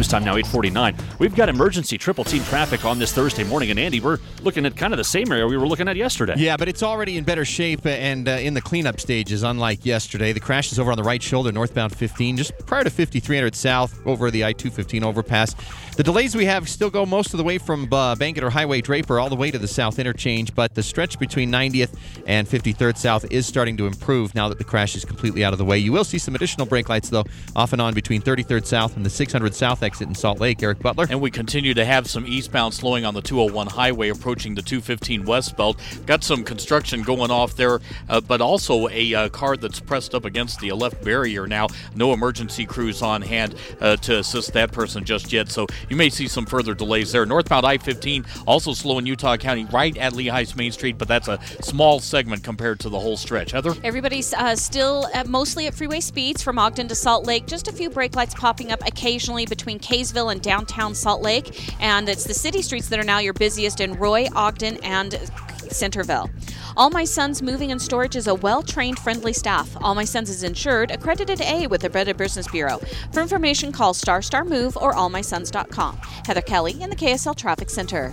News time now, 8:49. We've got emergency triple team traffic on this Thursday morning. And Andy, we're looking at kind of the same area we were looking at yesterday. Yeah, but it's already in better shape and in the cleanup stages, unlike yesterday. The crash is over on the right shoulder, northbound 15, just prior to 5300 south over the I-215 overpass. The delays we have still go most of the way from Bangerter Highway Draper all the way to the south interchange, but the stretch between 90th and 53rd south is starting to improve now that the crash is completely out of the way. You will see some additional brake lights, though, off and on between 33rd south and the 600 south exit in Salt Lake. Eric Butler. And we continue to have some eastbound slowing on the 201 highway approaching the 215 westbound. Got some construction going off there, but also a car that's pressed up against the left barrier now. No emergency crews on hand to assist that person just yet, so you may see some further delays there. Northbound I-15 also slow in Utah County right at Lehigh's Main Street, but that's a small segment compared to the whole stretch. Heather? Everybody's still mostly at freeway speeds from Ogden to Salt Lake. Just a few brake lights popping up occasionally between Kaysville and downtown Salt Lake. And it's the city streets that are now your busiest in Roy, Ogden, and Centerville. All My Sons Moving and Storage is a well-trained, friendly staff. All My Sons is insured, accredited A with the Better Business Bureau. For information, call Star Move or allmysons.com. Heather Kelly in the KSL Traffic Center.